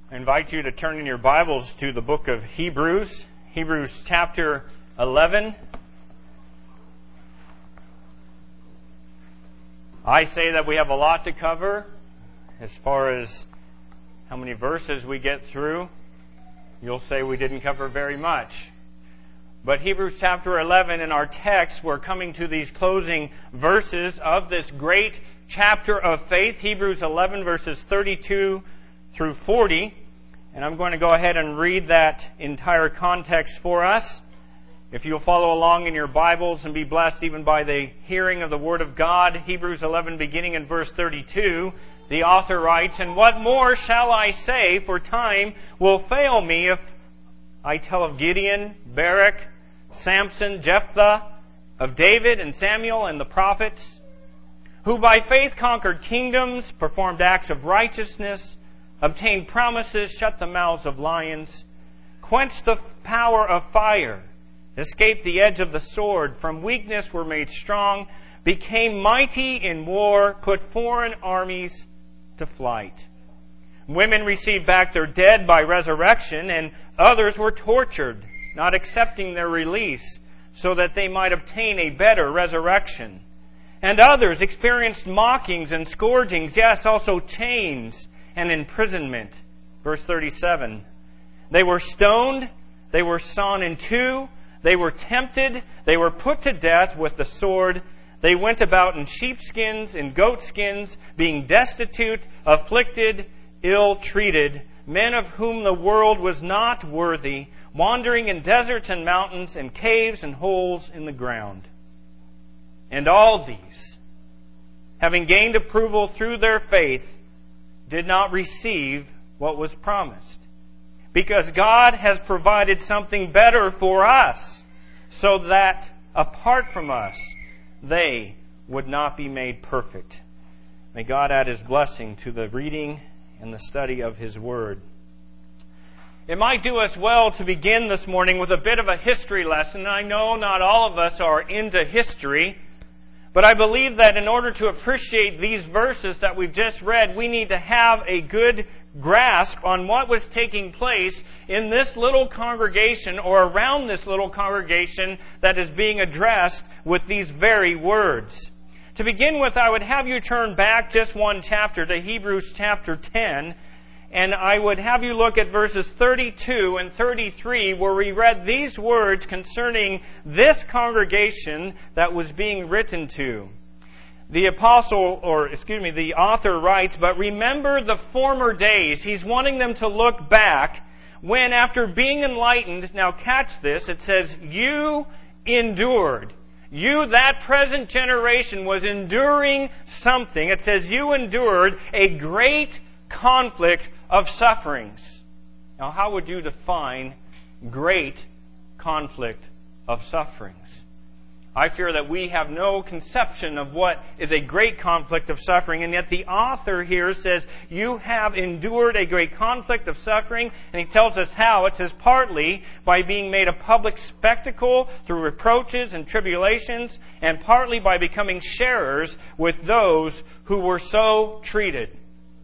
I invite you to turn in your Bibles to the book of Hebrews, Hebrews chapter 11. I say that we have a lot to cover as far as how many verses we get through. You'll say we didn't cover very much. But Hebrews chapter 11, in our text, we're coming to these closing verses of this great chapter of faith, Hebrews 11 verses 32 through 40. And I'm going to go ahead and read that entire context for us. If you'll follow along in your Bibles and be blessed even by the hearing of the Word of God, Hebrews 11 beginning in verse 32, the author writes, "And what more shall I say, for time will fail me if I tell of Gideon, Barak, Samson, Jephthah, of David and Samuel and the prophets, who by faith conquered kingdoms, performed acts of righteousness, obtained promises, shut the mouths of lions, quenched the power of fire, escaped the edge of the sword, from weakness were made strong, became mighty in war, put foreign armies to flight. Women received back their dead by resurrection, and others were tortured, not accepting their release, so that they might obtain a better resurrection. And others experienced mockings and scourgings, yes, also chains and imprisonment." Verse 37. "They were stoned, they were sawn in two, they were tempted, they were put to death with the sword. They went about in sheepskins, in goatskins, being destitute, afflicted, ill-treated, men of whom the world was not worthy, wandering in deserts and mountains and caves and holes in the ground. And all these, having gained approval through their faith, did not receive what was promised, because God has provided something better for us, so that apart from us, they would not be made perfect." May God add His blessing to the reading and the study of His Word. It might do us well to begin this morning with a bit of a history lesson. I know not all of us are into history, but I believe that in order to appreciate these verses that we've just read, we need to have a good grasp on what was taking place in this little congregation or around this little congregation that is being addressed with these very words. To begin with, I would have you turn back just one chapter to Hebrews chapter 10, and I would have you look at verses 32 and 33 where we read these words concerning this congregation that was being written to. The author writes, "But remember the former days." He's wanting them to look back when, after being enlightened, now catch this, it says, "You endured." You, that present generation, was enduring something. It says, "You endured a great conflict of sufferings." Now, how would you define great conflict of sufferings? I fear that we have no conception of what is a great conflict of suffering, and yet the author here says, "You have endured a great conflict of suffering," and he tells us how. It says, "Partly by being made a public spectacle through reproaches and tribulations, and partly by becoming sharers with those who were so treated."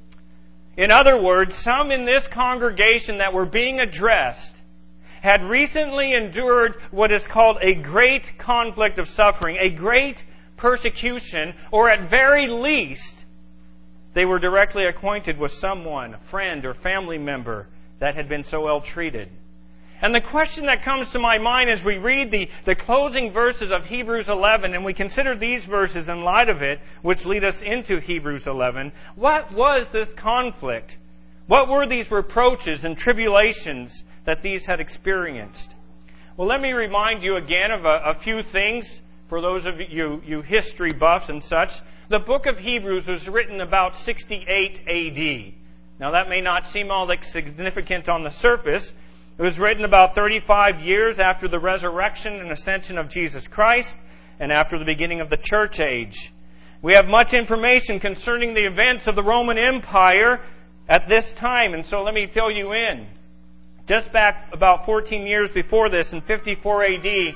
In other words, some in this congregation that were being addressed had recently endured what is called a great conflict of suffering, a great persecution, or at very least, they were directly acquainted with someone, a friend or family member, that had been so ill-treated. And the question that comes to my mind as we read the closing verses of Hebrews 11, and we consider these verses in light of it, which lead us into Hebrews 11, what was this conflict? What were these reproaches and tribulations that these had experienced? Well, let me remind you again of a few things for those of you history buffs and such. The book of Hebrews was written about 68 AD. Now, that may not seem all that significant on the surface. It was written about 35 years after the resurrection and ascension of Jesus Christ and after the beginning of the church age. We have much information concerning the events of the Roman Empire at this time, and so let me fill you in. Just back about 14 years before this, in 54 AD,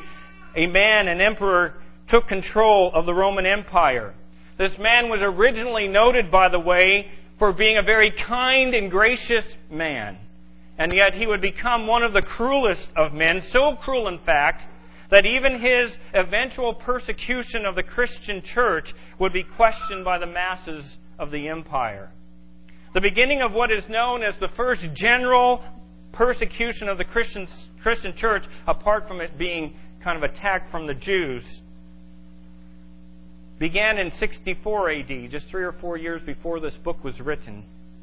an emperor, took control of the Roman Empire. This man was originally noted, by the way, for being a very kind and gracious man. And yet he would become one of the cruelest of men, so cruel in fact, that even his eventual persecution of the Christian church would be questioned by the masses of the empire. The beginning of what is known as the first general persecution of the Christian church, apart from it being kind of attacked from the Jews, began in 64 AD, just 3 or 4 years before this book was written.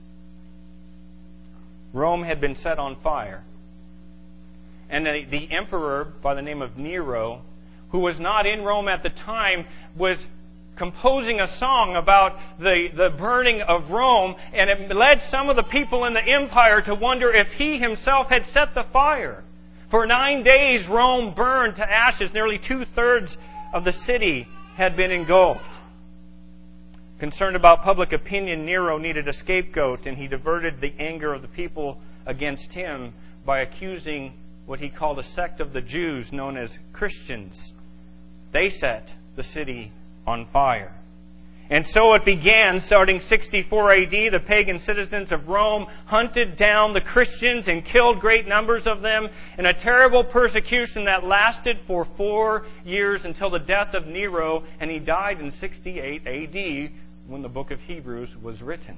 Rome had been set on fire. And the emperor, by the name of Nero, who was not in Rome at the time, was composing a song about the burning of Rome, and it led some of the people in the empire to wonder if he himself had set the fire. For 9 days, Rome burned to ashes. Nearly 2/3 of the city had been engulfed. Concerned about public opinion, Nero needed a scapegoat, and he diverted the anger of the people against him by accusing what he called a sect of the Jews known as Christians. They set the city on fire. And so it began, starting 64 AD. The pagan citizens of Rome hunted down the Christians and killed great numbers of them in a terrible persecution that lasted for 4 years until the death of Nero, and he died in 68 AD when the book of Hebrews was written.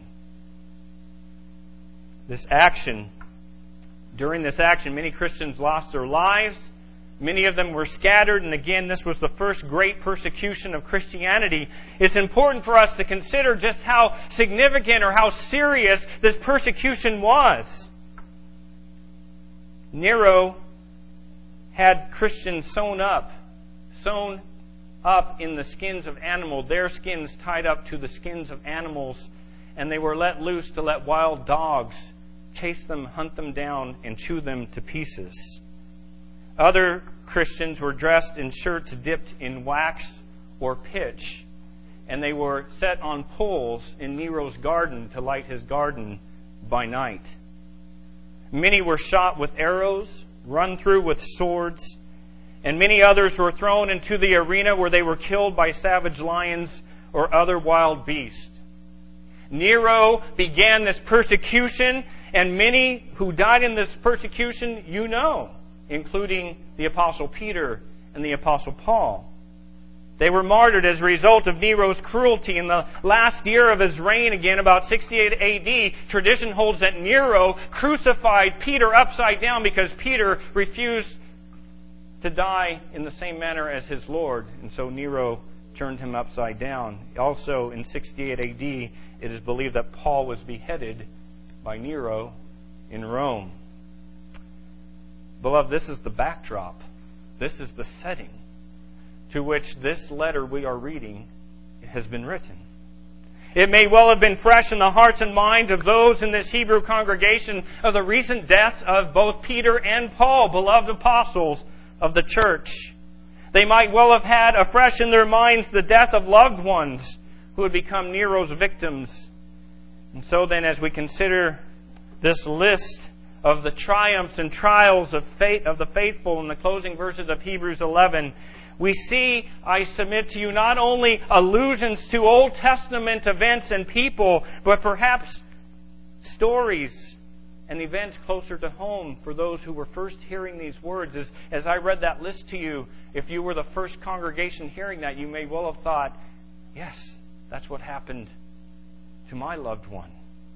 During this action, many Christians lost their lives. Many of them were scattered, and again, this was the first great persecution of Christianity. It's important for us to consider just how significant or how serious this persecution was. Nero had Christians sewn up in the skins of animals, their skins tied up to the skins of animals, and they were let loose to let wild dogs chase them, hunt them down, and chew them to pieces. Other Christians were dressed in shirts dipped in wax or pitch, and they were set on poles in Nero's garden to light his garden by night. Many were shot with arrows, run through with swords, and many others were thrown into the arena where they were killed by savage lions or other wild beasts. Nero began this persecution, and many who died in this persecution, including the Apostle Peter and the Apostle Paul. They were martyred as a result of Nero's cruelty. In the last year of his reign, again about 68 AD, tradition holds that Nero crucified Peter upside down because Peter refused to die in the same manner as his Lord, and so Nero turned him upside down. Also in 68 AD, it is believed that Paul was beheaded by Nero in Rome. Beloved, this is the backdrop. This is the setting to which this letter we are reading has been written. It may well have been fresh in the hearts and minds of those in this Hebrew congregation of the recent deaths of both Peter and Paul, beloved apostles of the church. They might well have had afresh in their minds the death of loved ones who had become Nero's victims. And so then, as we consider this list of the triumphs and trials of the faithful in the closing verses of Hebrews 11, we see, I submit to you, not only allusions to Old Testament events and people, but perhaps stories and events closer to home for those who were first hearing these words. As I read that list to you, if you were the first congregation hearing that, you may well have thought, yes, that's what happened to my loved one.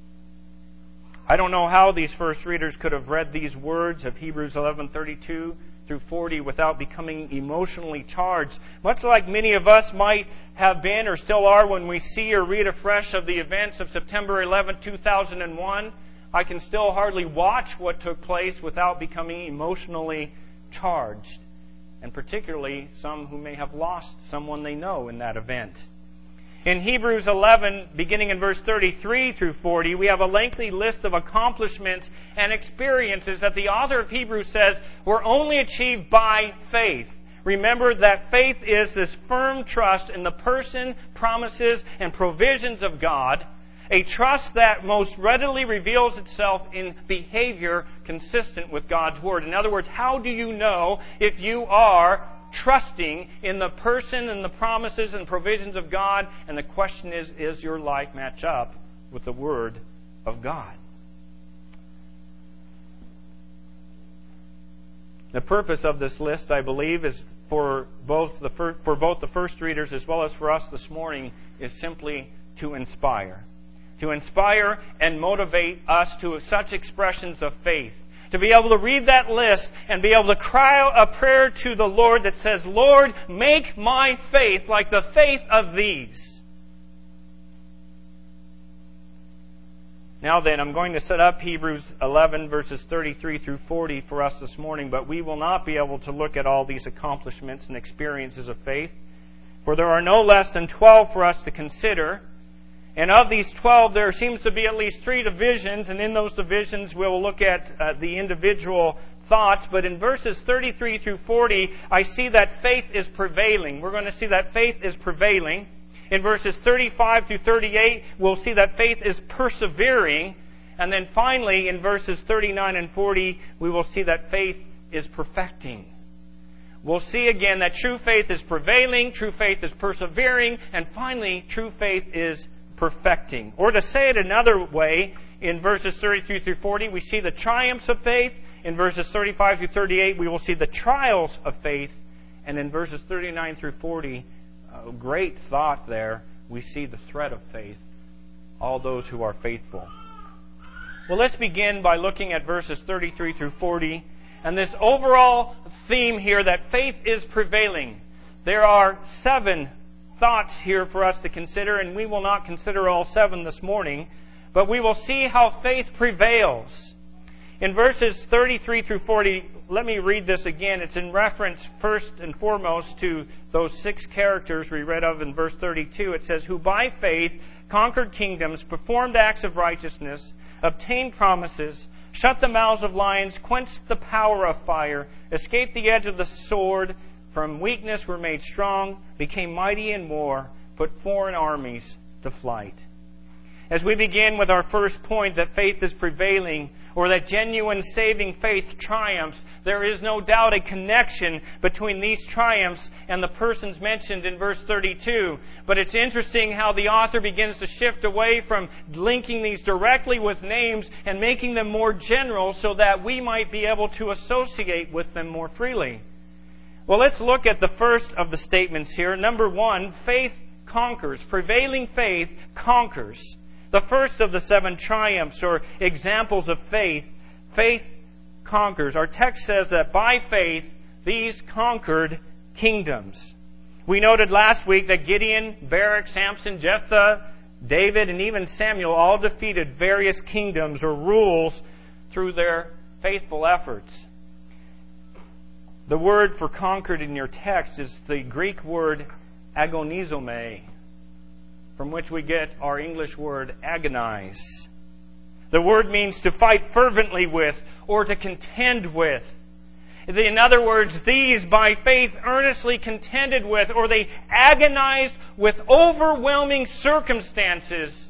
I don't know how these first readers could have read these words of Hebrews 11:32 through 40 without becoming emotionally charged, much like many of us might have been or still are when we see or read afresh of the events of September 11, 2001. I can still hardly watch what took place without becoming emotionally charged, and particularly some who may have lost someone they know in that event. In Hebrews 11, beginning in verse 33 through 40, we have a lengthy list of accomplishments and experiences that the author of Hebrews says were only achieved by faith. Remember that faith is this firm trust in the person, promises, and provisions of God, a trust that most readily reveals itself in behavior consistent with God's Word. In other words, how do you know if you are trusting in the person and the promises and provisions of God? And the question is your life match up with the Word of God. The purpose of this list, I believe, is for both the first readers as well as for us this morning, is simply to inspire. To inspire and motivate us to such expressions of faith. To be able to read that list and be able to cry out a prayer to the Lord that says, Lord, make my faith like the faith of these. Now then, I'm going to set up Hebrews 11 verses 33 through 40 for us this morning, but we will not be able to look at all these accomplishments and experiences of faith, for there are no less than 12 for us to consider. And of these 12, there seems to be at least 3 divisions, and in those divisions we'll look at the individual thoughts. But in verses 33 through 40, I see that faith is prevailing. We're going to see that faith is prevailing. In verses 35 through 38, we'll see that faith is persevering. And then finally, in verses 39 and 40, we will see that faith is perfecting. We'll see again that true faith is prevailing, true faith is persevering, and finally, true faith is perfecting. Or to say it another way, in verses 33 through 40, we see the triumphs of faith. In verses 35 through 38, we will see the trials of faith. And in verses 39 through 40, great thought there, we see the threat of faith, all those who are faithful. Well, let's begin by looking at verses 33 through 40. And this overall theme here that faith is prevailing. There are 7 thoughts here for us to consider, and we will not consider all 7 this morning, but we will see how faith prevails. In verses 33 through 40, let me read this again. It's in reference first and foremost to those 6 characters we read of in verse 32. It says, who by faith conquered kingdoms, performed acts of righteousness, obtained promises, shut the mouths of lions, quenched the power of fire, escaped the edge of the sword, from weakness were made strong, became mighty in war, put foreign armies to flight. As we begin with our first point, that faith is prevailing, or that genuine saving faith triumphs, there is no doubt a connection between these triumphs and the persons mentioned in verse 32. But it's interesting how the author begins to shift away from linking these directly with names and making them more general so that we might be able to associate with them more freely. Well, let's look at the first of the statements here. Number 1, faith conquers. Prevailing faith conquers. The first of the 7 triumphs or examples of faith, faith conquers. Our text says that by faith, these conquered kingdoms. We noted last week that Gideon, Barak, Samson, Jephthah, David, and even Samuel all defeated various kingdoms or rules through their faithful efforts. The word for conquered in your text is the Greek word agonizomai, from which we get our English word agonize. The word means to fight fervently with or to contend with. In other words, these by faith earnestly contended with, or they agonized with overwhelming circumstances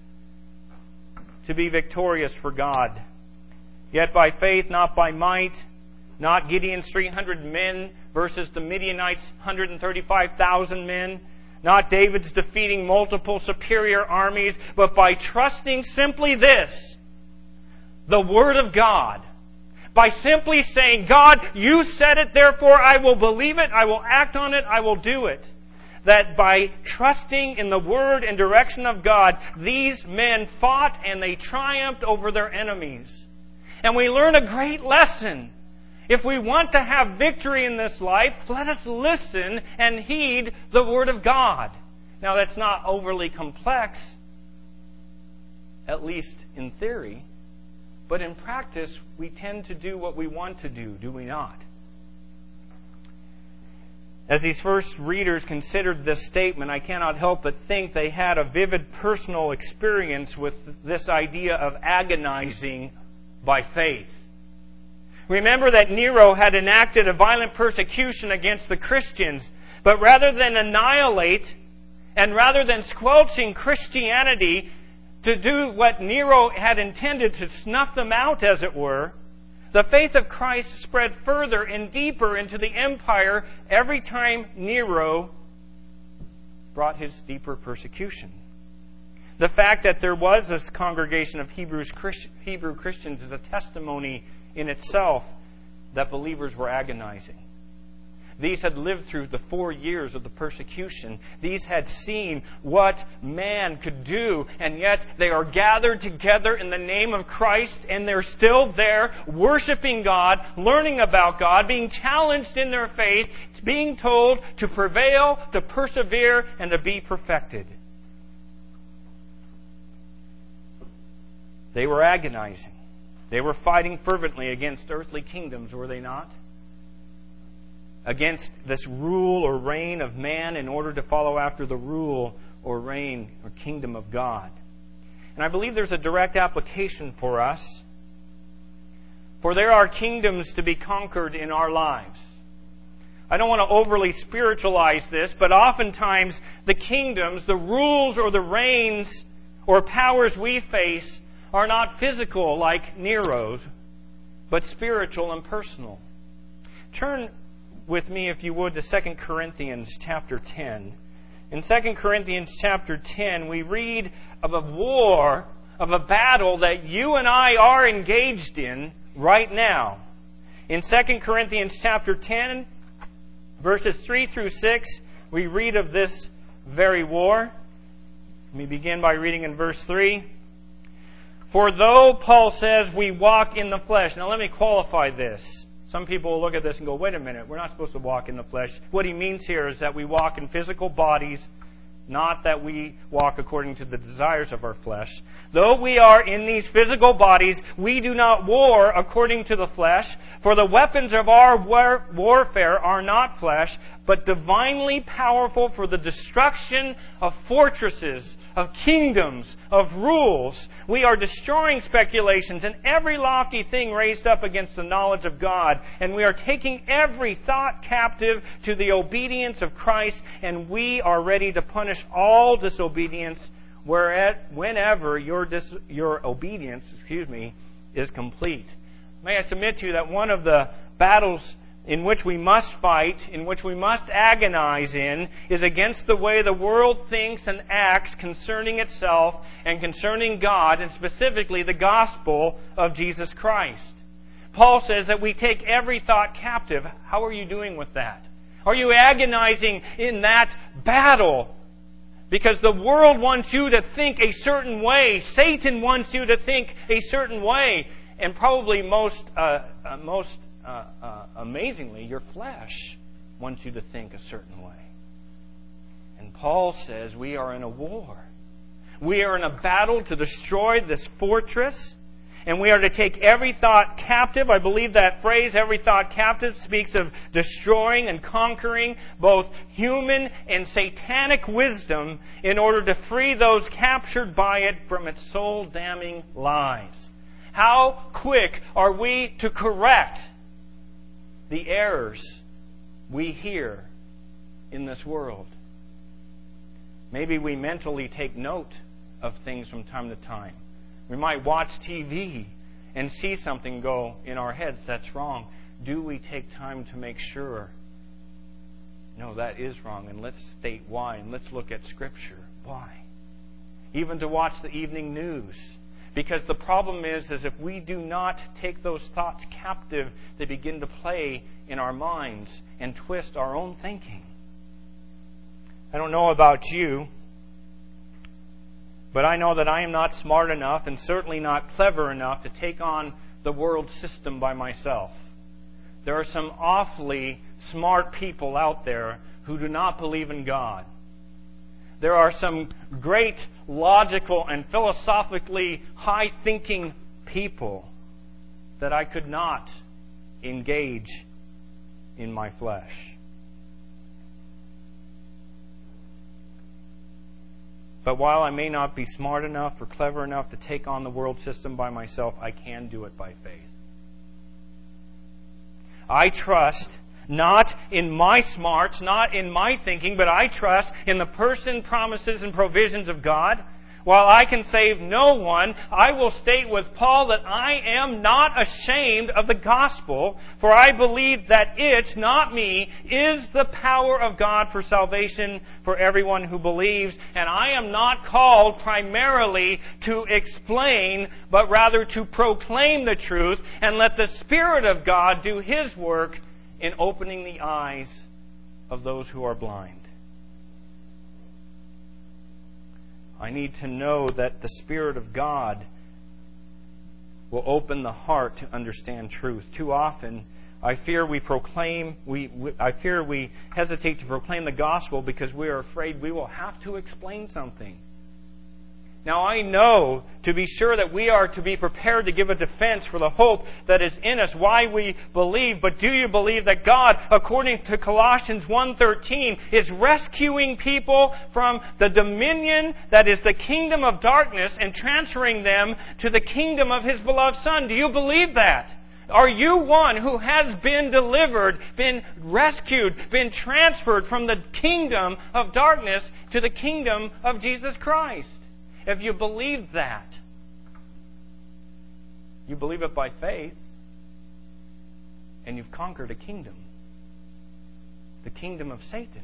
to be victorious for God. Yet by faith, not by might, not Gideon's 300 men versus the Midianites' 135,000 men, not David's defeating multiple superior armies, but by trusting simply this, the Word of God. By simply saying, God, you said it, therefore I will believe it, I will act on it, I will do it. That by trusting in the Word and direction of God, these men fought and they triumphed over their enemies. And we learn a great lesson. If we want to have victory in this life, let us listen and heed the Word of God. Now, that's not overly complex, at least in theory. But in practice, we tend to do what we want to do we not? As these first readers considered this statement, I cannot help but think they had a vivid personal experience with this idea of agonizing by faith. Remember that Nero had enacted a violent persecution against the Christians, but rather than annihilate and rather than squelching Christianity to do what Nero had intended, to snuff them out, as it were, the faith of Christ spread further and deeper into the empire every time Nero brought his deeper persecution. The fact that there was this congregation of Hebrew Christians is a testimony in itself that believers were agonizing. These had lived through the 4 years of the persecution. These had seen what man could do, and yet they are gathered together in the name of Christ, and they're still there worshiping God, learning about God, being challenged in their faith, being told to prevail, to persevere, and to be perfected. They were agonizing. They were fighting fervently against earthly kingdoms, were they not? Against this rule or reign of man in order to follow after the rule or reign or kingdom of God. And I believe there's a direct application for us. For there are kingdoms to be conquered in our lives. I don't want to overly spiritualize this, but oftentimes the kingdoms, the rules or the reigns or powers we face are not physical like Nero's, but spiritual and personal. Turn with me, if you would, to 2 Corinthians chapter 10. In 2 Corinthians chapter 10, we read of a war, of a battle that you and I are engaged in right now. In 2 Corinthians chapter 10, verses 3 through 6, we read of this very war. Let me begin by reading in verse 3. For though, Paul says, we walk in the flesh. Now let me qualify this. Some people will look at this and go, wait a minute, we're not supposed to walk in the flesh. What he means here is that we walk in physical bodies, not that we walk according to the desires of our flesh. Though we are in these physical bodies, we do not war according to the flesh, for the weapons of our warfare are not flesh, but divinely powerful for the destruction of fortresses, of kingdoms, of rules. We are destroying speculations and every lofty thing raised up against the knowledge of God. And we are taking every thought captive to the obedience of Christ. And we are ready to punish all disobedience whenever your obedience, is complete. May I submit to you that one of the battles in which we must fight, in which we must agonize in, is against the way the world thinks and acts concerning itself and concerning God, and specifically the gospel of Jesus Christ. Paul says that we take every thought captive. How are you doing with that? Are you agonizing in that battle? Because the world wants you to think a certain way. Satan wants you to think a certain way. And probably most amazingly, your flesh wants you to think a certain way. And Paul says we are in a war. We are in a battle to destroy this fortress. And we are to take every thought captive. I believe that phrase, every thought captive, speaks of destroying and conquering both human and satanic wisdom in order to free those captured by it from its soul-damning lies. How quick are we to correct the errors we hear in this world? Maybe we mentally take note of things from time to time. We might watch TV and see something go in our heads that's wrong. Do we take time to make sure, no, that is wrong, and let's state why, and let's look at Scripture. Why? Even to watch the evening news. Because the problem is if we do not take those thoughts captive, they begin to play in our minds and twist our own thinking. I don't know about you, but I know that I am not smart enough and certainly not clever enough to take on the world system by myself. There are some awfully smart people out there who do not believe in God. There are some great logical and philosophically high-thinking people that I could not engage in my flesh. But while I may not be smart enough or clever enough to take on the world system by myself, I can do it by faith. I trust not in my smarts, not in my thinking, but I trust in the person, promises, and provisions of God. while I can save no one, I will state with Paul that I am not ashamed of the gospel, for I believe that it, not me, is the power of God for salvation for everyone who believes, and I am not called primarily to explain, but rather to proclaim the truth, and let the Spirit of God do His work in opening the eyes of those who are blind. I need to know that the Spirit of God will open the heart to understand truth. Too often, I fear we hesitate to proclaim the gospel because we are afraid we will have to explain something. Now, I know to be sure that we are to be prepared to give a defense for the hope that is in us, why we believe. But do you believe that God, according to Colossians 1:13, is rescuing people from the dominion that is the kingdom of darkness and transferring them to the kingdom of His beloved Son? Do you believe that? Are you one who has been delivered, been rescued, been transferred from the kingdom of darkness to the kingdom of Jesus Christ? If you believe that, you believe it by faith, and you've conquered a kingdom, the kingdom of Satan.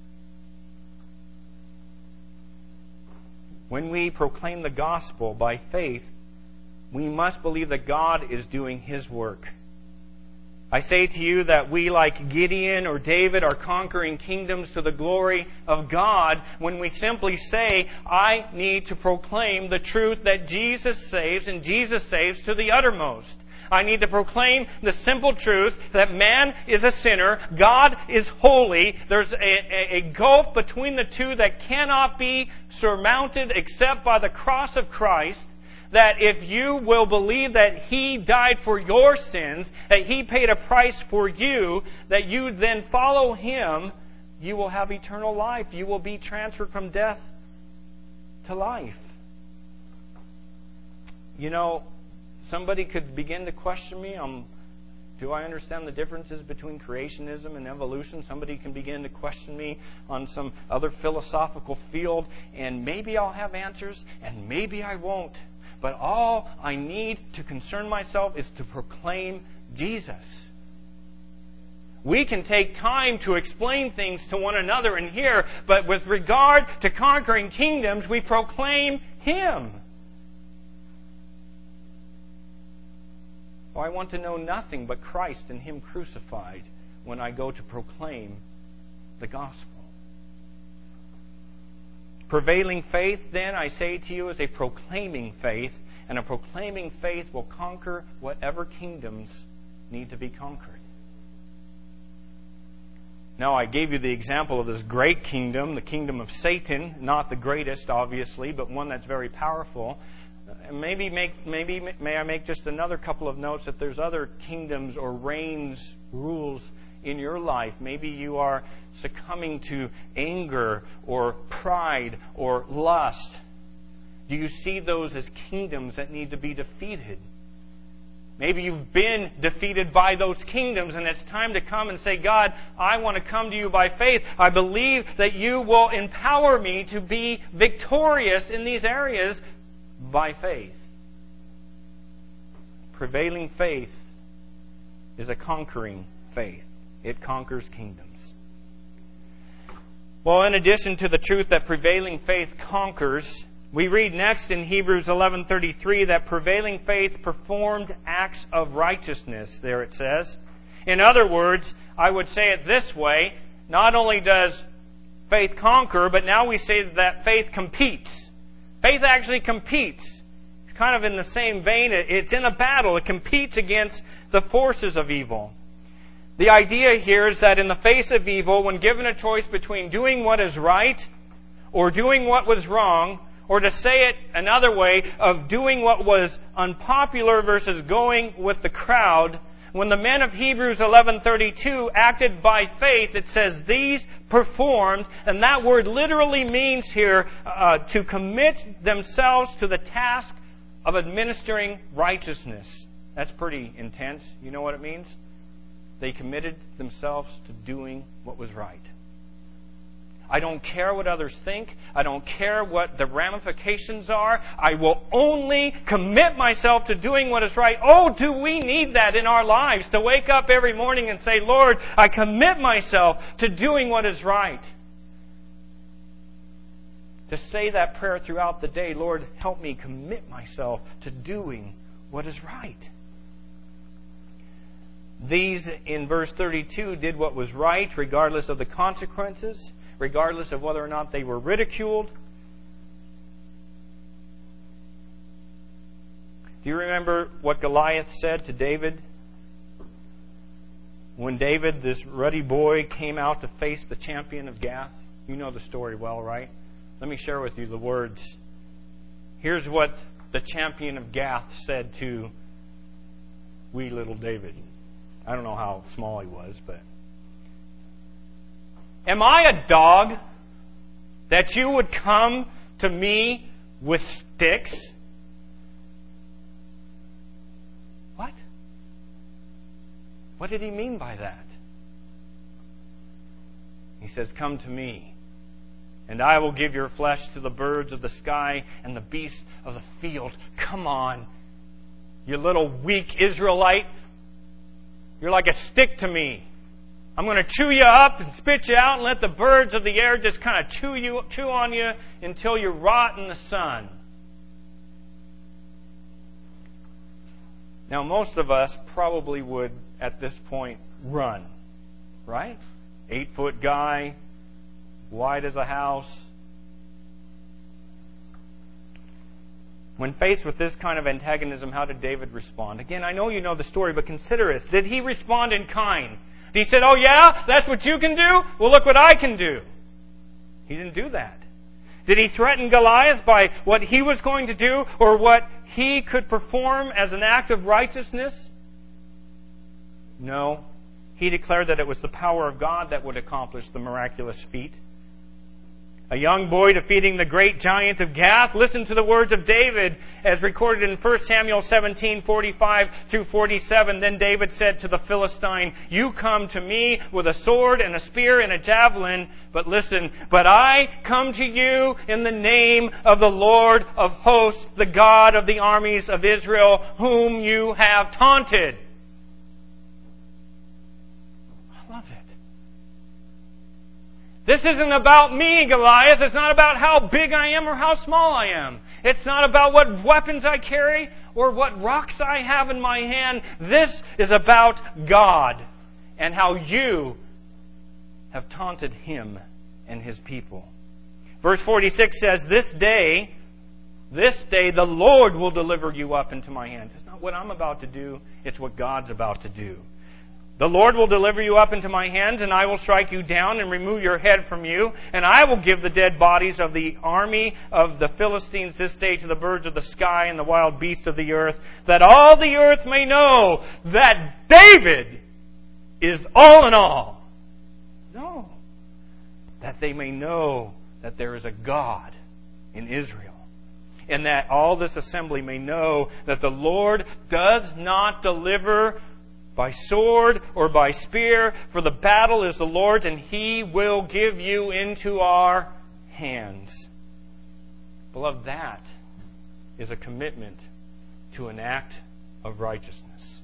When we proclaim the gospel by faith, we must believe that God is doing His work. I say to you that we, like Gideon or David, are conquering kingdoms to the glory of God when we simply say, I need to proclaim the truth that Jesus saves, and Jesus saves to the uttermost. I need to proclaim the simple truth that man is a sinner, God is holy, there's a gulf between the two that cannot be surmounted except by the cross of Christ. That if you will believe that He died for your sins, that He paid a price for you, that you then follow Him, you will have eternal life. You will be transferred from death to life. You know, somebody could begin to question me on, do I understand the differences between creationism and evolution? Somebody can begin to question me on some other philosophical field, and maybe I'll have answers, and maybe I won't. But all I need to concern myself is to proclaim Jesus. We can take time to explain things to one another in here, but with regard to conquering kingdoms, we proclaim Him. I want to know nothing but Christ and Him crucified when I go to proclaim the gospel. Prevailing faith, then, I say to you, is a proclaiming faith, and a proclaiming faith will conquer whatever kingdoms need to be conquered. Now, I gave you the example of this great kingdom, the kingdom of Satan, not the greatest, obviously, but one that's very powerful. May I make just another couple of notes that there's other kingdoms or reigns, rules in your life. Maybe you are succumbing to anger or pride or lust. Do you see those as kingdoms that need to be defeated? Maybe you've been defeated by those kingdoms, and it's time to come and say, God, I want to come to you by faith. I believe that you will empower me to be victorious in these areas by faith. Prevailing faith is a conquering faith. It conquers kingdoms. Well, in addition to the truth that prevailing faith conquers, we read next in Hebrews 11:33 that prevailing faith performed acts of righteousness, there it says. In other words, I would say it this way, not only does faith conquer, but now we say that faith competes. Faith actually competes. It's kind of in the same vein. It's in a battle. It competes against the forces of evil. The idea here is that in the face of evil, when given a choice between doing what is right or doing what was wrong, or to say it another way, of doing what was unpopular versus going with the crowd, when the men of Hebrews 11:32 acted by faith, it says these performed, and that word literally means here to commit themselves to the task of administering righteousness. That's pretty intense. You know what it means? They committed themselves to doing what was right. I don't care what others think. I don't care what the ramifications are. I will only commit myself to doing what is right. Oh, do we need that in our lives, to wake up every morning and say, Lord, I commit myself to doing what is right. To say that prayer throughout the day, Lord, help me commit myself to doing what is right. These, in verse 32, did what was right, regardless of the consequences, regardless of whether or not they were ridiculed. Do you remember what Goliath said to David? When David, this ruddy boy, came out to face the champion of Gath. You know the story well, right? Let me share with you the words. Here's what the champion of Gath said to wee little David. I don't know how small he was, but... Am I a dog that you would come to me with sticks? What? What did he mean by that? He says, come to me, and I will give your flesh to the birds of the sky and the beasts of the field. Come on, you little weak Israelite. You're like a stick to me. I'm going to chew you up and spit you out and let the birds of the air just kind of chew on you until you rot in the sun. Now, most of us probably would, at this point, run. Right? 8-foot guy, wide as a house. When faced with this kind of antagonism, how did David respond? Again, I know you know the story, but consider this. Did he respond in kind? He said, oh yeah, that's what you can do? Well, look what I can do. He didn't do that. Did he threaten Goliath by what he was going to do or what he could perform as an act of righteousness? No. He declared that it was the power of God that would accomplish the miraculous feat. A young boy defeating the great giant of Gath. Listen to the words of David as recorded in 1 Samuel 17:45 through 47. Then David said to the Philistine, you come to me with a sword and a spear and a javelin, but listen, but I come to you in the name of the Lord of hosts, the God of the armies of Israel, whom you have taunted. This isn't about me, Goliath. It's not about how big I am or how small I am. It's not about what weapons I carry or what rocks I have in my hand. This is about God and how you have taunted Him and His people. Verse 46 says, This day, the Lord will deliver you up into my hands. It's not what I'm about to do. It's what God's about to do. The Lord will deliver you up into my hands, and I will strike you down and remove your head from you, and I will give the dead bodies of the army of the Philistines this day to the birds of the sky and the wild beasts of the earth, that all the earth may know that David is all in all. No. That they may know that there is a God in Israel, and that all this assembly may know that the Lord does not deliver by sword or by spear, for the battle is the Lord's, and He will give you into our hands. Beloved, that is a commitment to an act of righteousness.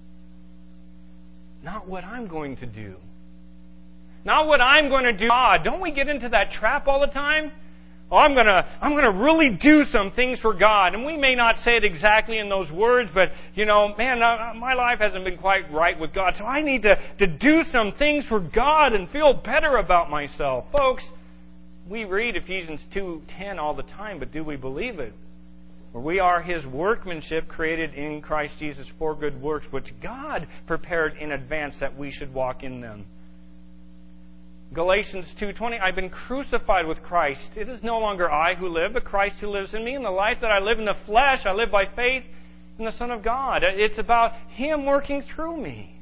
Not what I'm going to do. Not what I'm going to do. God, don't we get into that trap all the time? Oh, I'm going to really do some things for God. And we may not say it exactly in those words, but, my life hasn't been quite right with God. So I need to do some things for God and feel better about myself. Folks, we read Ephesians 2:10 all the time, but do we believe it? For we are His workmanship created in Christ Jesus for good works, which God prepared in advance that we should walk in them. Galatians 2:20, I've been crucified with Christ. It is no longer I who live, but Christ who lives in me. And the life that I live in the flesh, I live by faith in the Son of God. It's about Him working through me.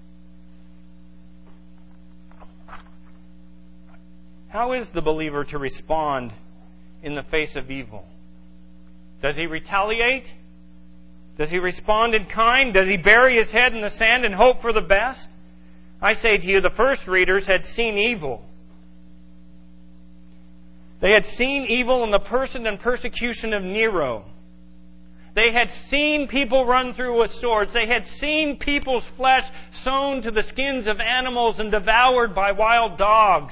How is the believer to respond in the face of evil? Does he retaliate? Does he respond in kind? Does he bury his head in the sand and hope for the best? I say to you, the first readers had seen evil. They had seen evil in the person and persecution of Nero. They had seen people run through with swords. They had seen people's flesh sewn to the skins of animals and devoured by wild dogs.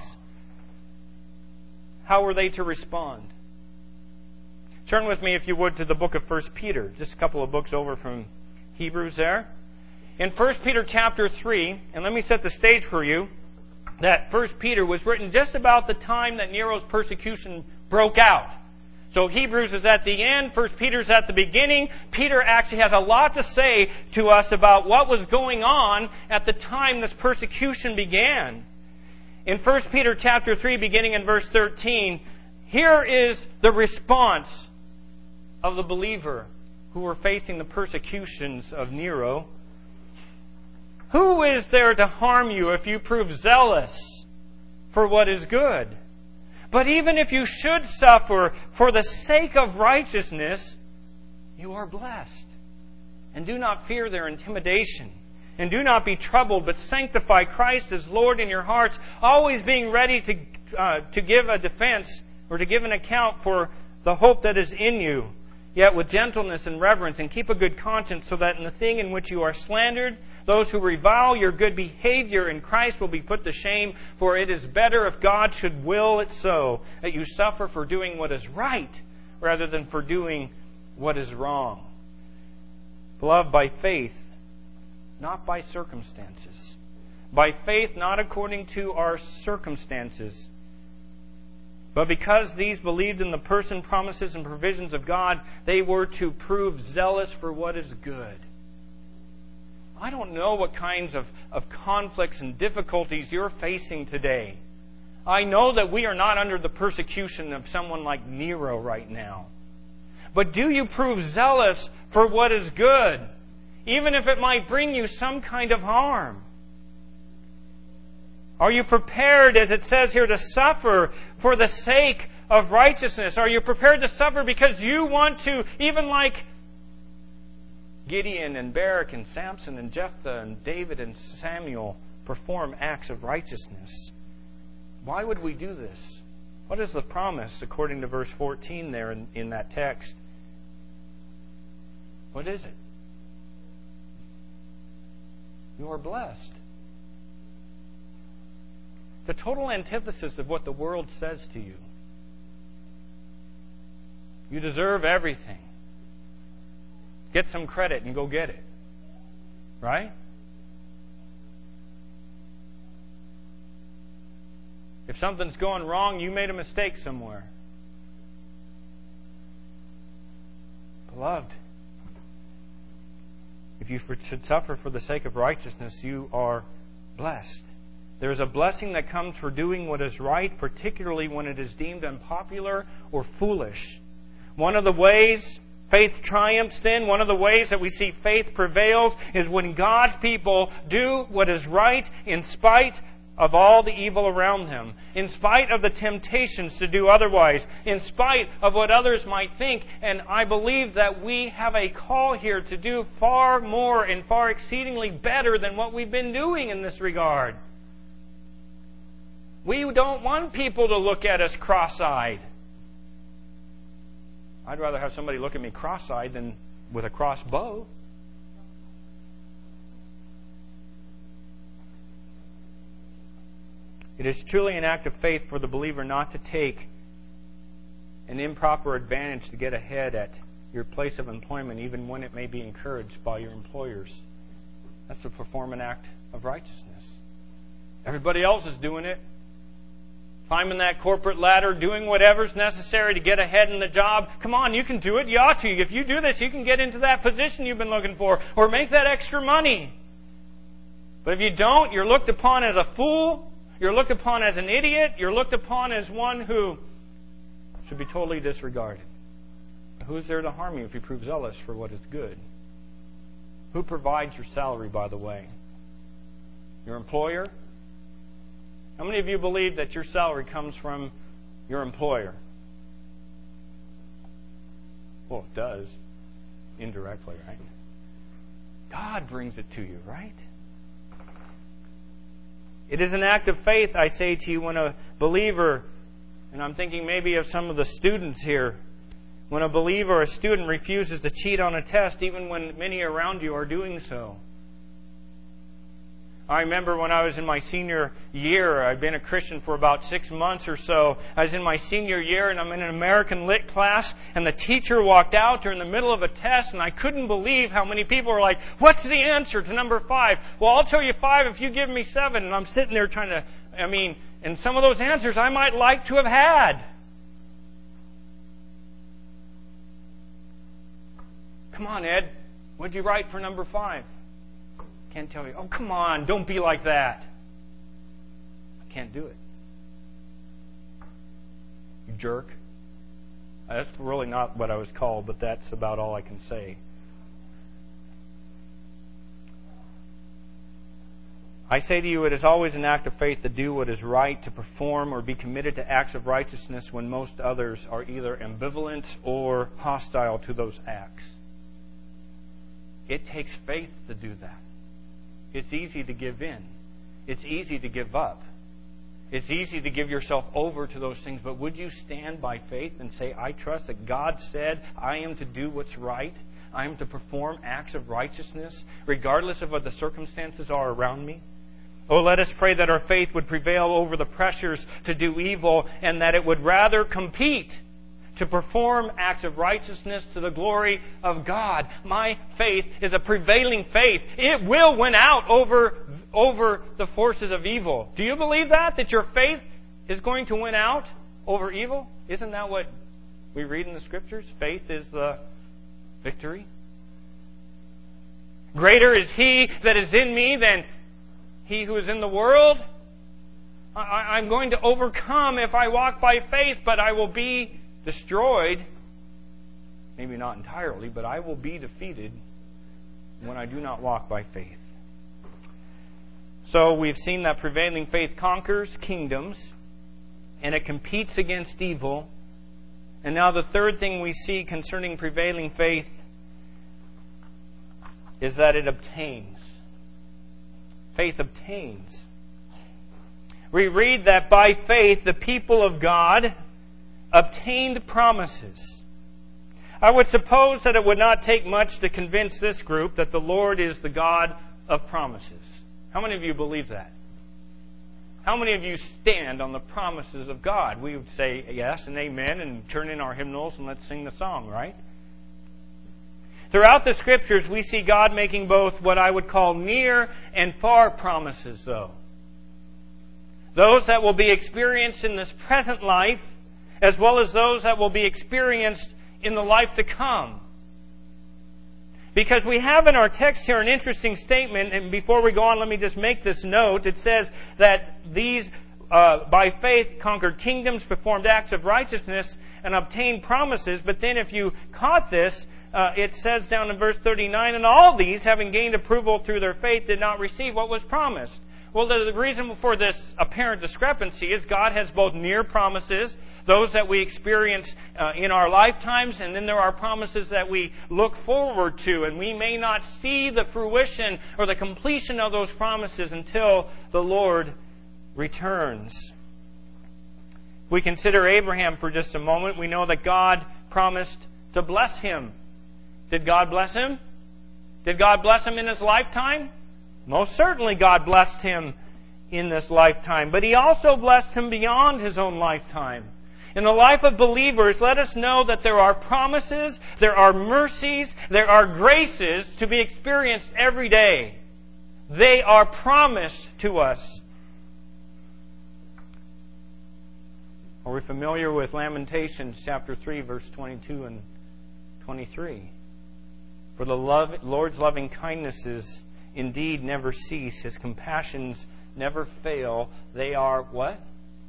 How were they to respond? Turn with me, if you would, to the book of 1 Peter. Just a couple of books over from Hebrews there. In 1 Peter chapter 3, and let me set the stage for you, that 1 Peter was written just about the time that Nero's persecution broke out. So Hebrews is at the end, 1 Peter's at the beginning. Peter actually has a lot to say to us about what was going on at the time this persecution began. In 1 Peter chapter 3, beginning in verse 13, here is the response of the believer who were facing the persecutions of Nero. Who is there to harm you if you prove zealous for what is good? But even if you should suffer for the sake of righteousness, you are blessed. And do not fear their intimidation. And do not be troubled, but sanctify Christ as Lord in your hearts, always being ready to give a defense or to give an account for the hope that is in you, yet with gentleness and reverence, and keep a good conscience, so that in the thing in which you are slandered, those who revile your good behavior in Christ will be put to shame, for it is better if God should will it so, that you suffer for doing what is right, rather than for doing what is wrong. Beloved, by faith, not by circumstances. By faith, not according to our circumstances, but because these believed in the person, promises, and provisions of God, they were to prove zealous for what is good. I don't know what kinds of conflicts and difficulties you're facing today. I know that we are not under the persecution of someone like Nero right now. But do you prove zealous for what is good, even if it might bring you some kind of harm? Are you prepared, as it says here, to suffer for the sake of righteousness? Are you prepared to suffer because you want to, even like Gideon and Barak and Samson and Jephthah and David and Samuel, perform acts of righteousness? Why would we do this? What is the promise according to verse 14 there in that text? What is it? You are blessed. The total antithesis of what the world says to you. You deserve everything. Get some credit and go get it. Right? If something's going wrong, you made a mistake somewhere. Beloved, if you should suffer for the sake of righteousness, you are blessed. There is a blessing that comes for doing what is right, particularly when it is deemed unpopular or foolish. One of the ways faith triumphs then, one of the ways that we see faith prevails, is when God's people do what is right in spite of all the evil around them, in spite of the temptations to do otherwise, in spite of what others might think. And I believe that we have a call here to do far more and far exceedingly better than what we've been doing in this regard. We don't want people to look at us cross-eyed. I'd rather have somebody look at me cross-eyed than with a crossbow. It is truly an act of faith for the believer not to take an improper advantage to get ahead at your place of employment, even when it may be encouraged by your employers. That's to perform an act of righteousness. Everybody else is doing it. Climbing that corporate ladder, doing whatever's necessary to get ahead in the job. Come on, you can do it. You ought to. If you do this, you can get into that position you've been looking for, or make that extra money. But if you don't, you're looked upon as a fool. You're looked upon as an idiot. You're looked upon as one who should be totally disregarded. Who is there to harm you if you prove zealous for what is good? Who provides your salary, by the way? Your employer? How many of you believe that your salary comes from your employer? Well, it does. Indirectly, right? God brings it to you, right? It is an act of faith, I say to you, when a believer And I'm thinking maybe of some of the students here. When a believer or a student refuses to cheat on a test, even when many around you are doing so. I remember when I was in my senior year, I'd been a Christian for about 6 months or so. I was in my senior year and I'm in an American Lit class and the teacher walked out during the middle of a test and I couldn't believe how many people were like, "What's the answer to number 5? Well, I'll tell you 5 if you give me 7. And I'm sitting there trying to, and some of those answers I might like to have had. Come on, Ed. What'd you write for number 5? Can't tell you. Oh, come on, don't be like that. I can't do it. You jerk. That's really not what I was called, but that's about all I can say. I say to you, it is always an act of faith to do what is right, to perform or be committed to acts of righteousness when most others are either ambivalent or hostile to those acts. It takes faith to do that. It's easy to give in. It's easy to give up. It's easy to give yourself over to those things, but would you stand by faith and say, I trust that God said I am to do what's right. I am to perform acts of righteousness, regardless of what the circumstances are around me? Oh, let us pray that our faith would prevail over the pressures to do evil and that it would rather compete to perform acts of righteousness to the glory of God. My faith is a prevailing faith. It will win out over the forces of evil. Do you believe that? That your faith is going to win out over evil? Isn't that what we read in the Scriptures? Faith is the victory. Greater is He that is in me than he who is in the world. I'm going to overcome if I walk by faith, but I will be destroyed. Maybe not entirely, but I will be defeated when I do not walk by faith. So we've seen that prevailing faith conquers kingdoms and it competes against evil. And now the third thing we see concerning prevailing faith is that it obtains. Faith obtains. We read that by faith the people of God obtained promises. I would suppose that it would not take much to convince this group that the Lord is the God of promises. How many of you believe that? How many of you stand on the promises of God? We would say yes and amen and turn in our hymnals and let's sing the song, right? Throughout the Scriptures, we see God making both what I would call near and far promises, though. Those that will be experienced in this present life, as well as those that will be experienced in the life to come. Because we have in our text here an interesting statement, and before we go on, let me just make this note. It says that these, by faith, conquered kingdoms, performed acts of righteousness, and obtained promises. But then if you caught this, it says down in verse 39, and all these, having gained approval through their faith, did not receive what was promised. Well, the reason for this apparent discrepancy is God has both near promises, those that we experience in our lifetimes, and then there are promises that we look forward to, and we may not see the fruition or the completion of those promises until the Lord returns. If we consider Abraham for just a moment, we know that God promised to bless him. Did God bless him? Did God bless him in his lifetime? Most certainly God blessed him in this lifetime. But He also blessed him beyond his own lifetime. In the life of believers, let us know that there are promises, there are mercies, there are graces to be experienced every day. They are promised to us. Are we familiar with Lamentations chapter 3, verse 22 and 23? For the Lord's loving kindnesses indeed never cease. His compassions never fail. They are what?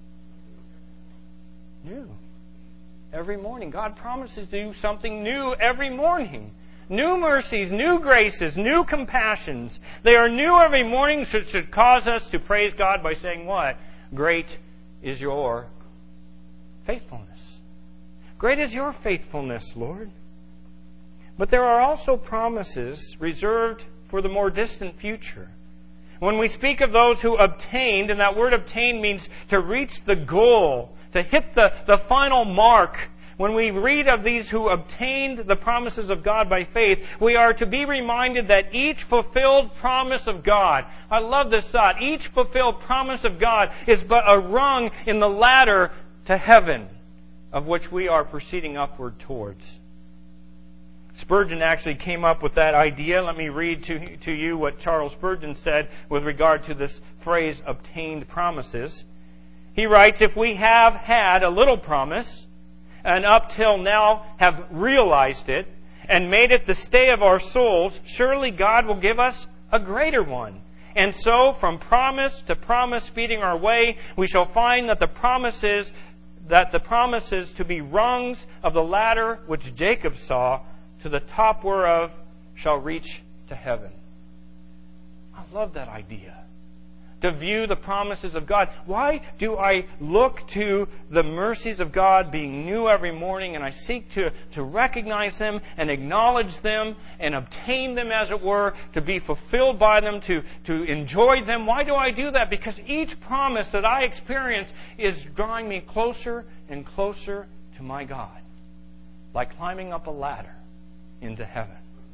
New. Every morning. God promises to do something new every morning. New mercies, new graces, new compassions. They are new every morning, so it should cause us to praise God by saying what? Great is your faithfulness. Great is your faithfulness, Lord. But there are also promises reserved for the more distant future. When we speak of those who obtained, and that word obtained means to reach the goal, to hit the final mark. When we read of these who obtained the promises of God by faith, we are to be reminded that each fulfilled promise of God, I love this thought, each fulfilled promise of God is but a rung in the ladder to heaven, of which we are proceeding upward towards. Spurgeon actually came up with that idea. Let me read to you what Charles Spurgeon said with regard to this phrase, obtained promises. He writes, if we have had a little promise, and up till now have realized it, and made it the stay of our souls, surely God will give us a greater one. And so, from promise to promise speeding our way, we shall find that the promises to be rungs of the ladder which Jacob saw, to the top whereof shall reach to heaven. I love that idea. To view the promises of God. Why do I look to the mercies of God being new every morning, and I seek to recognize them and acknowledge them and obtain them, as it were, to be fulfilled by them, to enjoy them? Why do I do that? Because each promise that I experience is drawing me closer and closer to my God, like climbing up a ladder into heaven.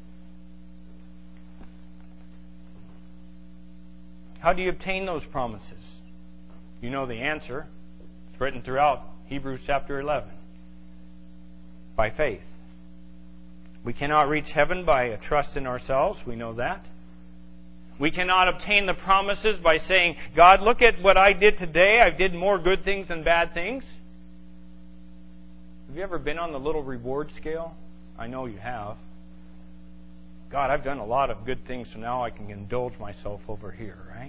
How do you obtain those promises? You know the answer. It's written throughout Hebrews chapter 11. By faith. We cannot reach heaven by a trust in ourselves. We know that. We cannot obtain the promises by saying, God, look at what I did today. I did more good things than bad things. Have you ever been on the little reward scale? I know you have. God, I've done a lot of good things, so now I can indulge myself over here, right?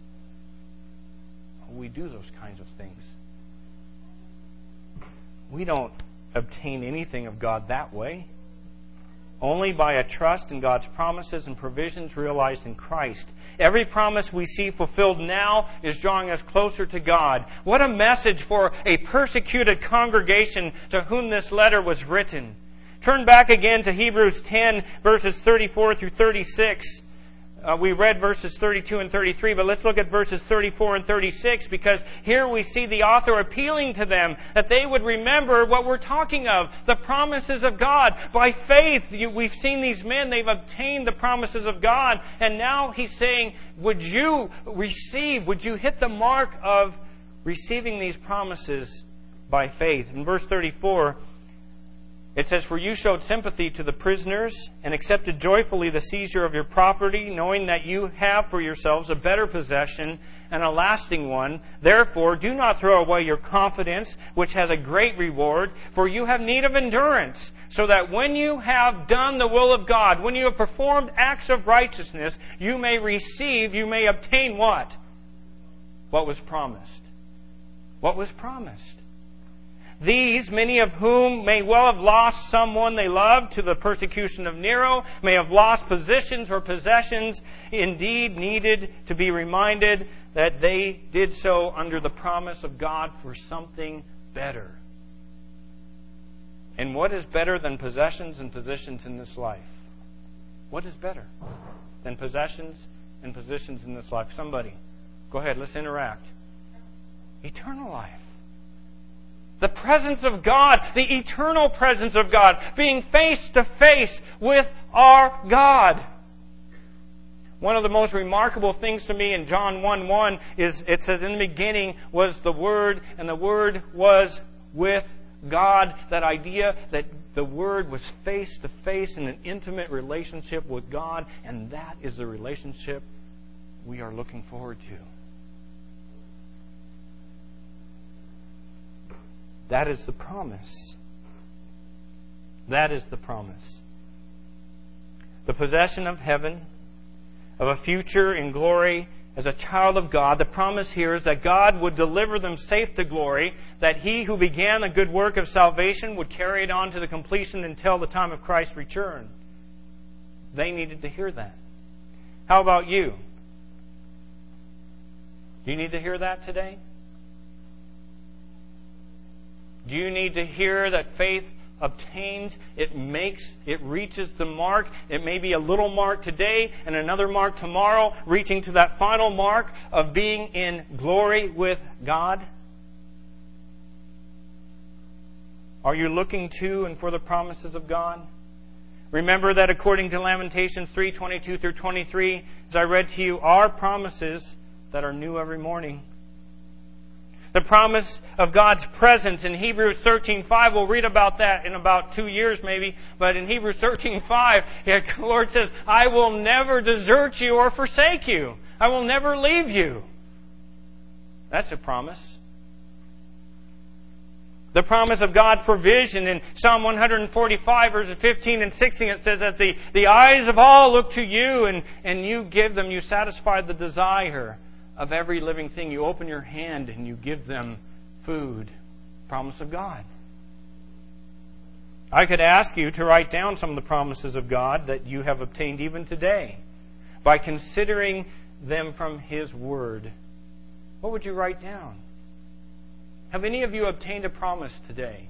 We do those kinds of things. We don't obtain anything of God that way. Only by a trust in God's promises and provisions realized in Christ. Every promise we see fulfilled now is drawing us closer to God. What a message for a persecuted congregation to whom this letter was written. Turn back again to Hebrews 10, verses 34 through 36. We read verses 32 and 33, but let's look at verses 34 and 36, because here we see the author appealing to them that they would remember what we're talking of, the promises of God. By faith, we've seen these men, they've obtained the promises of God, and now he's saying, would you hit the mark of receiving these promises by faith? In verse 34, it says, for you showed sympathy to the prisoners and accepted joyfully the seizure of your property, knowing that you have for yourselves a better possession and a lasting one. Therefore, do not throw away your confidence, which has a great reward, for you have need of endurance, so that when you have done the will of God, when you have performed acts of righteousness, you may obtain what? What was promised. What was promised. These, many of whom may well have lost someone they loved to the persecution of Nero, may have lost positions or possessions, indeed needed to be reminded that they did so under the promise of God for something better. And what is better than possessions and positions in this life? What is better than possessions and positions in this life? Somebody, go ahead, let's interact. Eternal life. The presence of God, the eternal presence of God, being face to face with our God. One of the most remarkable things to me in John 1:1 is it says, in the beginning was the Word, and the Word was with God. That idea that the Word was face to face in an intimate relationship with God, and that is the relationship we are looking forward to. That is the promise. That is the promise. The possession of heaven, of a future in glory as a child of God. The promise here is that God would deliver them safe to glory, that He who began a good work of salvation would carry it on to the completion until the time of Christ's return. They needed to hear that. How about you? Do you need to hear that today? Do you need to hear that faith obtains, it reaches the mark. It may be a little mark today and another mark tomorrow, reaching to that final mark of being in glory with God. Are you looking to and for the promises of God? Remember that according to Lamentations 3:22 through 23, as I read to you, are promises that are new every morning. The promise of God's presence in Hebrews 13:5, we'll read about that in about 2 years maybe, but in Hebrews 13:5, the Lord says, I will never desert you or forsake you. I will never leave you. That's a promise. The promise of God's provision in Psalm 145, verses 15 and 16, it says that the eyes of all look to you and you give them, you satisfy the desire of every living thing. You open your hand and you give them food. Promise of God. I could ask you to write down some of the promises of God that you have obtained even today by considering them from His Word. What would you write down? Have any of you obtained a promise today?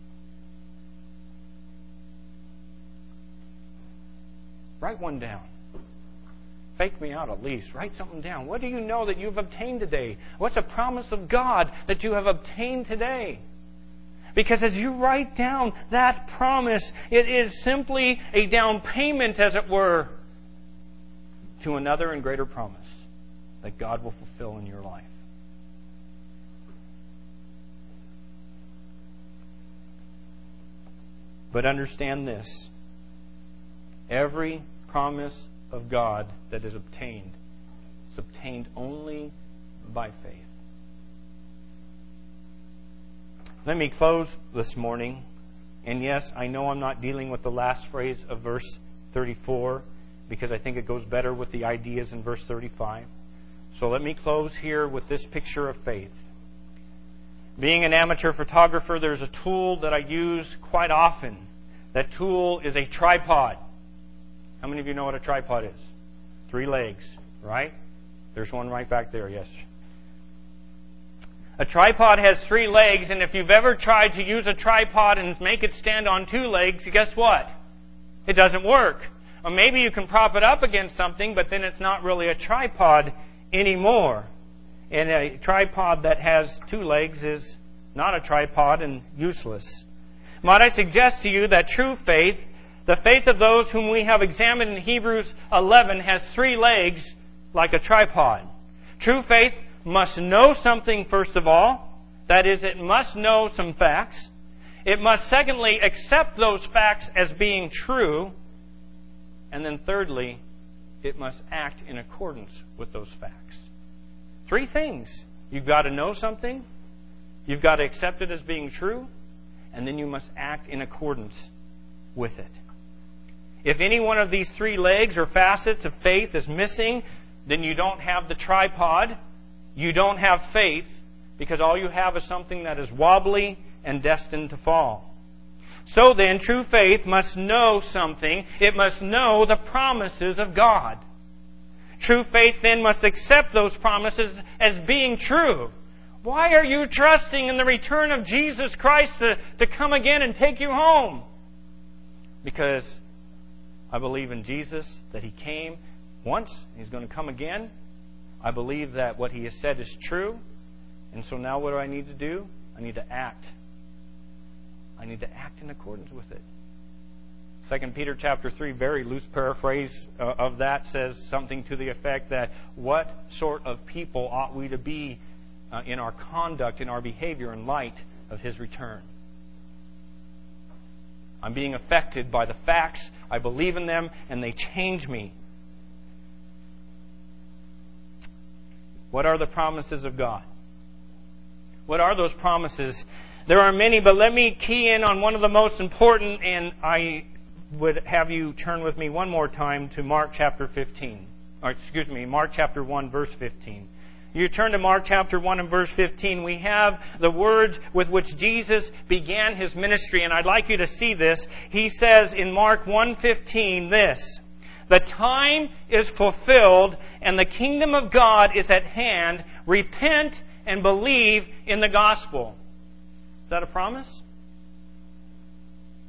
Write one down. Fake me out at least. Write something down. What do you know that you've obtained today? What's a promise of God that you have obtained today? Because as you write down that promise, it is simply a down payment, as it were, to another and greater promise that God will fulfill in your life. But understand this. Every promise of God that is obtained only by faith. Let me close this morning. And yes, I know I'm not dealing with the last phrase of verse 34 because I think it goes better with the ideas in verse 35. So let me close here with this picture of faith. Being an amateur photographer, there's a tool that I use quite often. That tool is a tripod. How many of you know what a tripod is? 3 legs, right? There's one right back there, yes. A tripod has 3 legs, and if you've ever tried to use a tripod and make it stand on 2 legs, guess what? It doesn't work. Or maybe you can prop it up against something, but then it's not really a tripod anymore. And a tripod that has 2 legs is not a tripod and useless. Might I suggest to you that true faith, the faith of those whom we have examined in Hebrews 11, has 3 legs like a tripod. True faith must know something first of all. That is, it must know some facts. It must secondly accept those facts as being true. And then thirdly, it must act in accordance with those facts. 3 things. You've got to know something. You've got to accept it as being true. And then you must act in accordance with it. If any one of these 3 legs or facets of faith is missing, then you don't have the tripod. You don't have faith, because all you have is something that is wobbly and destined to fall. So then, true faith must know something. It must know the promises of God. True faith then must accept those promises as being true. Why are you trusting in the return of Jesus Christ to come again and take you home? Because I believe in Jesus, that He came once, He's going to come again. I believe that what He has said is true. And so now what do I need to do? I need to act. I need to act in accordance with it. 2 Peter chapter 3, very loose paraphrase of that, says something to the effect that what sort of people ought we to be in our conduct, in our behavior, in light of His return. I'm being affected by the facts. I believe in them, and they change me. What are the promises of God? What are those promises? There are many, but let me key in on one of the most important, and I would have you turn with me one more time to Mark chapter 15. Mark chapter 1, verse 15. You turn to Mark chapter 1 and verse 15. We have the words with which Jesus began His ministry, and I'd like you to see this. He says in Mark 1:15 this: "The time is fulfilled, and the kingdom of God is at hand. Repent and believe in the gospel." Is that a promise?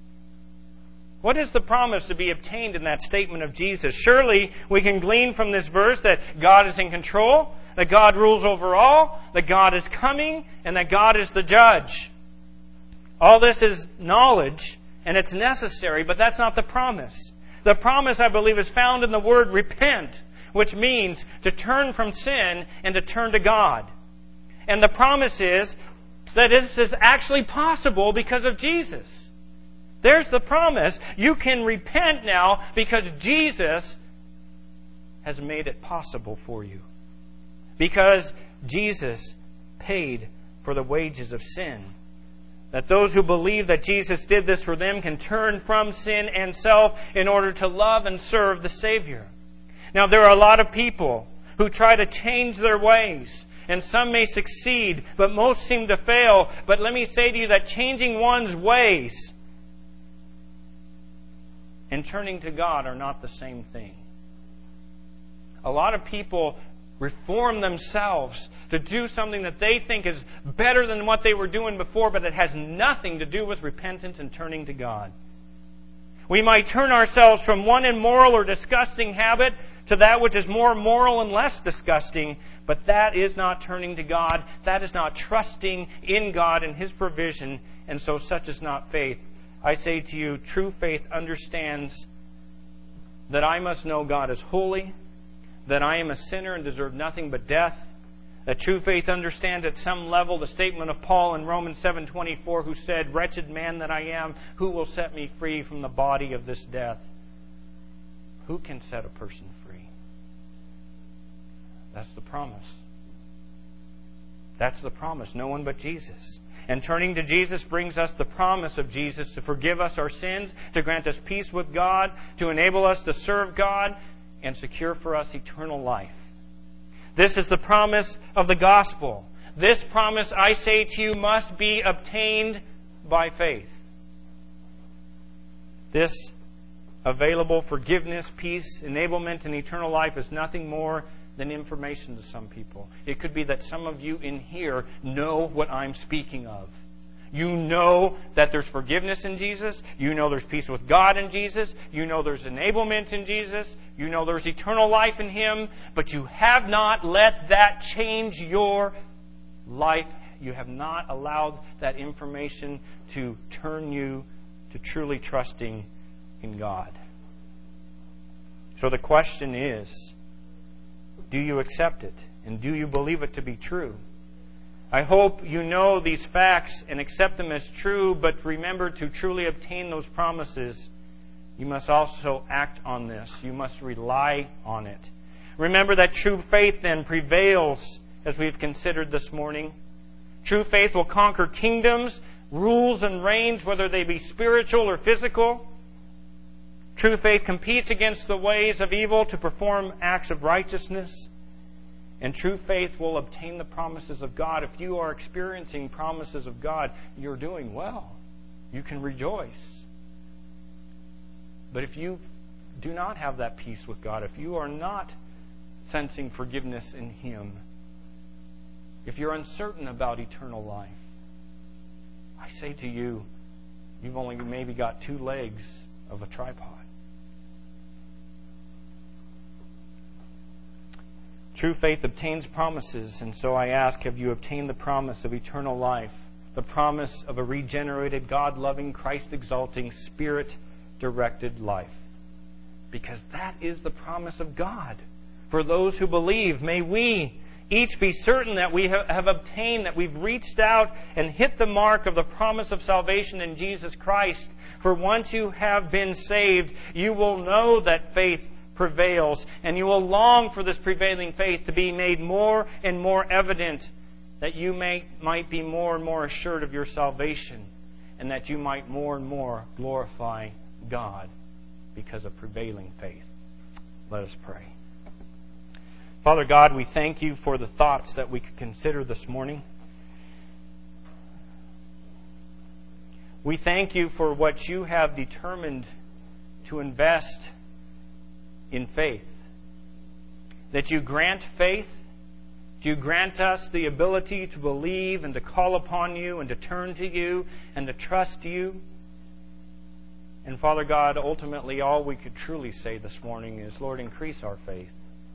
What is the promise to be obtained in that statement of Jesus? Surely we can glean from this verse that God is in control, that God rules over all, that God is coming, and that God is the judge. All this is knowledge, and it's necessary, but that's not the promise. The promise, I believe, is found in the word repent, which means to turn from sin and to turn to God. And the promise is that this is actually possible because of Jesus. There's the promise. You can repent now because Jesus has made it possible for you. Because Jesus paid for the wages of sin. That those who believe that Jesus did this for them can turn from sin and self in order to love and serve the Savior. Now, there are a lot of people who try to change their ways. And some may succeed, but most seem to fail. But let me say to you that changing one's ways and turning to God are not the same thing. A lot of people reform themselves to do something that they think is better than what they were doing before, but it has nothing to do with repentance and turning to God. We might turn ourselves from one immoral or disgusting habit to that which is more moral and less disgusting, but that is not turning to God. That is not trusting in God and His provision, and so such is not faith. I say to you, true faith understands that I must know God is holy, that I am a sinner and deserve nothing but death. That true faith understands at some level the statement of Paul in Romans 7:24, who said, "Wretched man that I am, who will set me free from the body of this death?" Who can set a person free? That's the promise. That's the promise. No one but Jesus. And turning to Jesus brings us the promise of Jesus to forgive us our sins, to grant us peace with God, to enable us to serve God, and secure for us eternal life. This is the promise of the gospel. This promise, I say to you, must be obtained by faith. This available forgiveness, peace, enablement, and eternal life is nothing more than information to some people. It could be that some of you in here know what I'm speaking of. You know that there's forgiveness in Jesus. You know there's peace with God in Jesus. You know there's enablement in Jesus. You know there's eternal life in Him. But you have not let that change your life. You have not allowed that information to turn you to truly trusting in God. So the question is, do you accept it? And do you believe it to be true? I hope you know these facts and accept them as true, but remember, to truly obtain those promises, you must also act on this. You must rely on it. Remember that true faith then prevails, as we've considered this morning. True faith will conquer kingdoms, rules, and reigns, whether they be spiritual or physical. True faith competes against the ways of evil to perform acts of righteousness. And true faith will obtain the promises of God. If you are experiencing promises of God, you're doing well. You can rejoice. But if you do not have that peace with God, if you are not sensing forgiveness in Him, if you're uncertain about eternal life, I say to you, you've only maybe got 2 legs of a tripod. True faith obtains promises, and so I ask, have you obtained the promise of eternal life? The promise of a regenerated, God-loving, Christ-exalting, Spirit-directed life? Because that is the promise of God for those who believe. May we each be certain that we have obtained, that we've reached out and hit the mark of the promise of salvation in Jesus Christ. For once you have been saved, you will know that faith prevails, and you will long for this prevailing faith to be made more and more evident, that you might be more and more assured of your salvation, and that you might more and more glorify God because of prevailing faith. Let us pray. Father God, we thank you for the thoughts that we could consider this morning. We thank you for what you have determined to invest in faith. That you grant faith. You grant us the ability to believe and to call upon you and to turn to you and to trust you. And Father God, ultimately all we could truly say this morning is, Lord, increase our faith.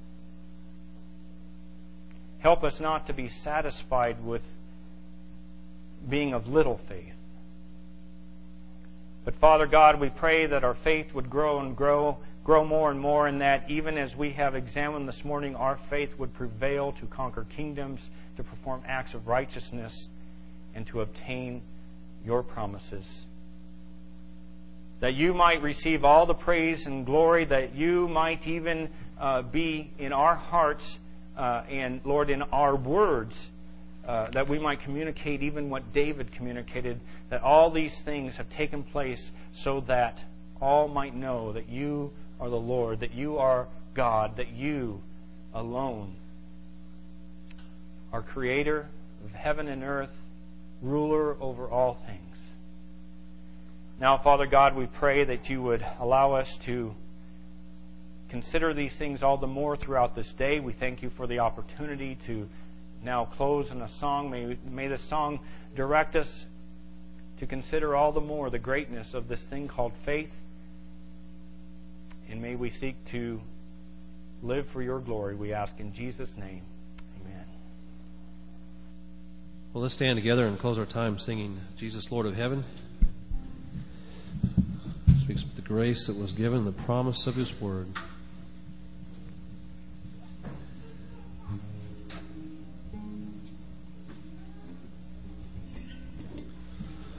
Help us not to be satisfied with being of little faith. But Father God, we pray that our faith would grow and grow more and more, and that even as we have examined this morning, our faith would prevail to conquer kingdoms, to perform acts of righteousness, and to obtain your promises. That you might receive all the praise and glory, that you might even be in our hearts and, Lord, in our words, that we might communicate even what David communicated, that all these things have taken place so that all might know that you are the Lord, that you are God, that you alone are Creator of heaven and earth, ruler over all things. Now, Father God, we pray that you would allow us to consider these things all the more throughout this day. We thank you for the opportunity to now close in a song. May this song direct us to consider all the more the greatness of this thing called faith. And may we seek to live for your glory, we ask in Jesus' name. Amen. Well, let's stand together and close our time singing Jesus, Lord of Heaven. Speaks of the grace that was given, the promise of His Word.